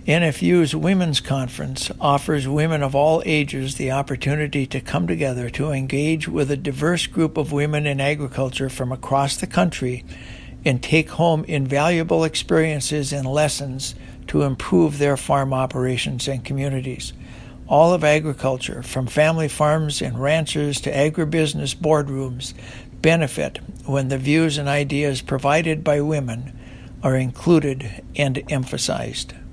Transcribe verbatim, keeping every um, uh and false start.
N F U's Women's Conference offers women of all ages the opportunity to come together to engage with a diverse group of women in agriculture from across the country and take home invaluable experiences and lessons to improve their farm operations and communities. All of agriculture, from family farms and ranchers to agribusiness boardrooms, benefit when the views and ideas provided by women are included and emphasized.